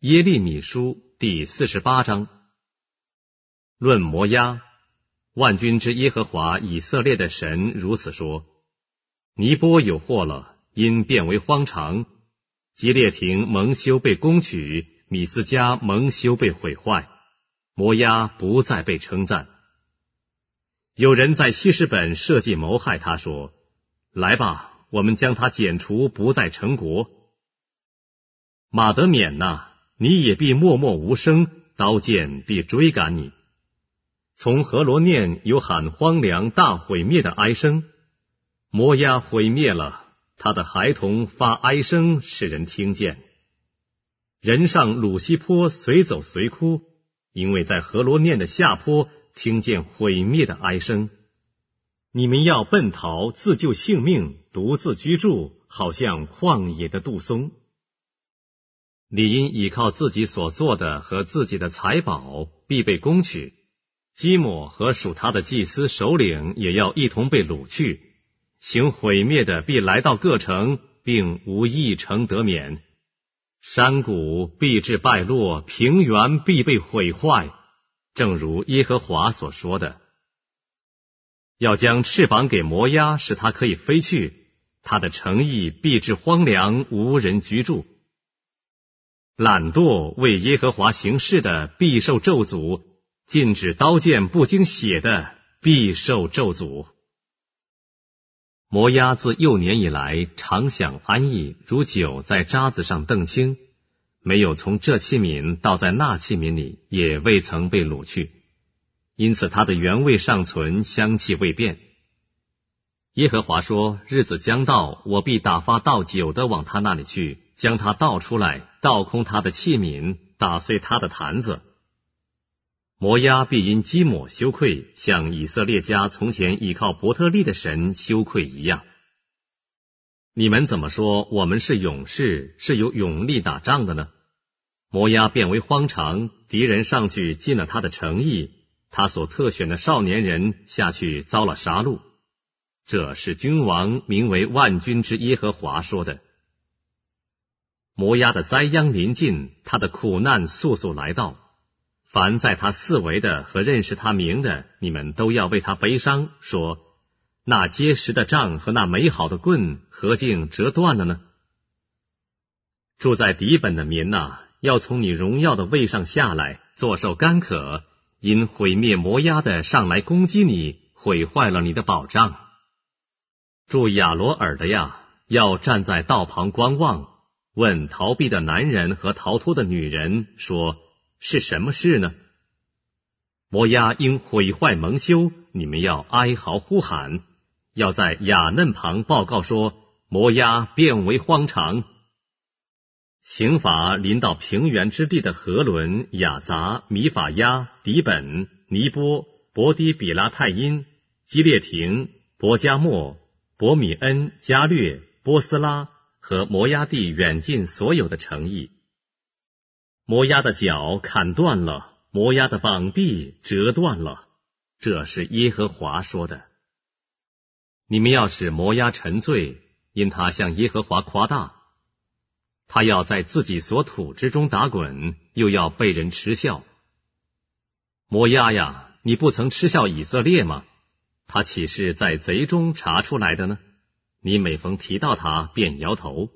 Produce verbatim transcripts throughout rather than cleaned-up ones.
耶利米书第四十八章。论摩押，万军之耶和华以色列的神如此说：尼波有祸了，因变为荒场；基列亭蒙羞被攻取，米斯迦蒙羞被毁坏，摩押不再被称赞。有人在希实本设计谋害他，说：来吧，我们将他剪除，不再成国。马得缅哪，你也必默默无声，刀剑必追赶你。从何罗念有喊荒凉大毁灭的哀声，摩押毁灭了，他的孩童发哀声，使人听见。人上鲁西坡随走随哭，因为在何罗念的下坡听见毁灭的哀声。你们要奔逃，自救性命，独自居住，好像旷野的杜松。你因倚靠自己所做的和自己的财宝，必被攻取。基抹和属他的祭司首领也要一同被掳去。行毁灭的必来到各城，并无一城得免。山谷必至败落，平原必被毁坏，正如耶和华所说的。要将翅膀给摩押，使它可以飞去，它的城邑必至荒凉，无人居住。懒惰为耶和华行事的必受咒诅，禁止刀剑不经血的必受咒诅。摩押自幼年以来常享安逸，如酒在渣子上澄清，没有从这器皿倒在那器皿里，也未曾被掳去，因此它的原味尚存，香气未变。耶和华说：日子将到，我必打发倒酒的往他那里去，将他倒出来，倒空他的器皿，打碎他的坛子。摩押必因基抹羞愧，像以色列家从前倚靠伯特利的神羞愧一样。你们怎么说我们是勇士，是有勇力打仗的呢？摩押变为荒场，敌人上去进了他的城邑，他所特选的少年人下去遭了杀戮。这是君王名为万军之耶和华说的。摩押的灾殃临近，他的苦难速速来到。凡在他四围的和认识他名的，你们都要为他悲伤，说：那结实的杖和那美好的棍，何竟折断了呢？住在底本的民哪，要从你荣耀的位上下来，坐受干渴，因毁灭摩押的上来攻击你，毁坏了你的保障。住亚罗尔的呀，要站在道旁观望，问逃避的男人和逃脱的女人，说：是什么事呢？摩押因毁坏蒙羞，你们要哀嚎呼喊，要在雅嫩旁报告说：摩押变为荒场。刑罚临到平原之地的何伦、雅杂、米法亚、底本、尼波、伯低比拉太因、基列亭、伯加莫、伯米恩、加略、波斯拉和摩押地远近所有的城邑。摩押的脚砍断了，摩押的膀臂折断了，这是耶和华说的。你们要使摩押沉醉，因他向耶和华夸大。他要在自己所土之中打滚，又要被人嗤笑。摩押呀，你不曾嗤笑以色列吗？他岂是在贼中查出来的呢？你每逢提到他，便摇头。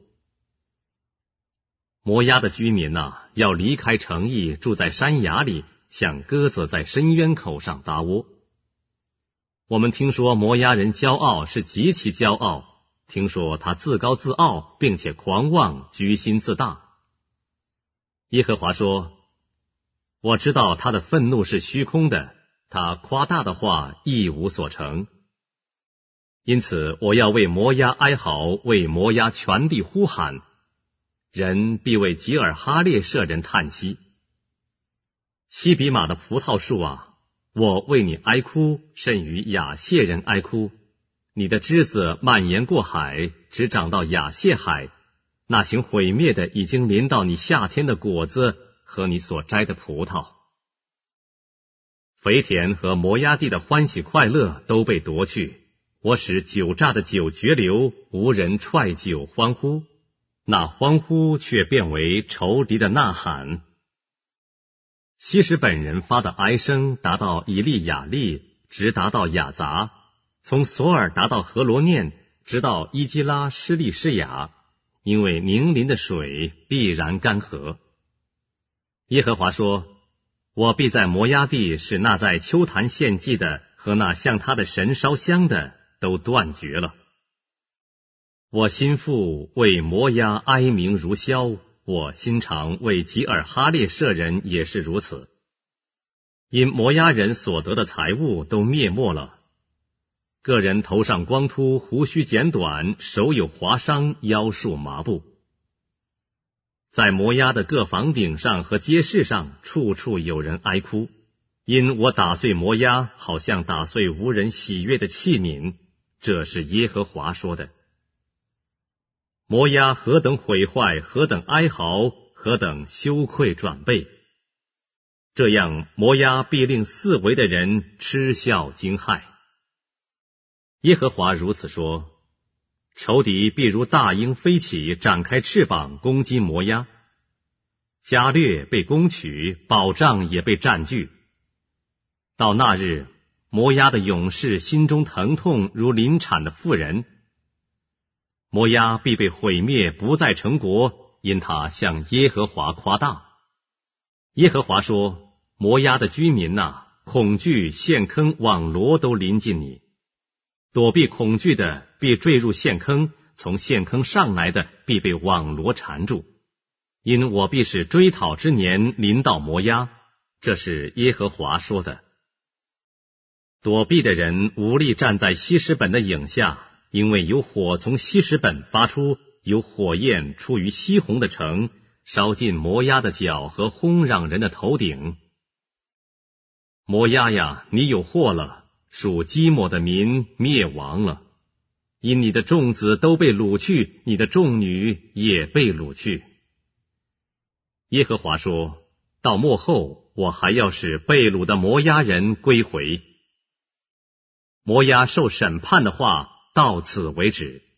摩押的居民哪，要离开城邑，住在山崖里，像鸽子在深渊口上搭窝。我们听说摩押人骄傲，是极其骄傲，听说他自高自傲，并且狂妄，居心自大。耶和华说：我知道他的愤怒是虚空的，他夸大的话一无所成。因此我要为摩押哀嚎，为摩押全地呼喊。人必为吉尔哈列舍人叹息。西比玛的葡萄树啊，我为你哀哭，甚于亚谢人哀哭。你的枝子蔓延过海，直长到亚谢海。那行毁灭的已经临到你夏天的果子和你所摘的葡萄。肥田和摩押地的欢喜快乐都被夺去，我使酒榨的酒绝流，无人踹酒欢呼。 那欢呼却变为仇敌的呐喊。希实本人发的哀声达到以利亚利，直达到雅杂，从索尔达到何罗念，直到伊基拉施利施雅，因为宁林的水必然干涸。耶和华说，我必在摩押地使那在丘坛献祭的和那向他的神烧香的都断绝了。我心腹为摩押哀鸣如箫，我心肠为吉尔哈列舍人也是如此。因摩押人所得的财物都灭没了，个人头上光秃，胡须剪短，手有划伤，腰束麻布。在摩押的各房顶上和街市上，处处有人哀哭，因我打碎摩押，好像打碎无人喜悦的器皿。这是耶和华说的。摩押何等毁坏，何等哀嚎，何等羞愧转背！这样摩押必令四围的人嗤笑惊骇。耶和华如此说，仇敌必如大鹰飞起，展开翅膀攻击摩押。加略被攻取，保障也被占据。到那日，摩押的勇士心中疼痛如临产的妇人。摩押必被毁灭，不再成国，因他向耶和华夸大。耶和华说，摩押的居民哪，恐惧陷坑网罗都临近你。躲避恐惧的必坠入陷坑，从陷坑上来的必被网罗缠住。因我必使追讨之年临到摩押，这是耶和华说的。躲避的人无力站在希实本的影下，因为有火从希实本发出，有火焰出于西宏的城，烧尽摩押的脚和轰嚷人的头顶。摩押呀，你有祸了，属基抹的民灭亡了，因你的众子都被掳去，你的众女也被掳去。耶和华说，到末后，我还要使被掳的摩押人归回。摩押受审判的话到此为止。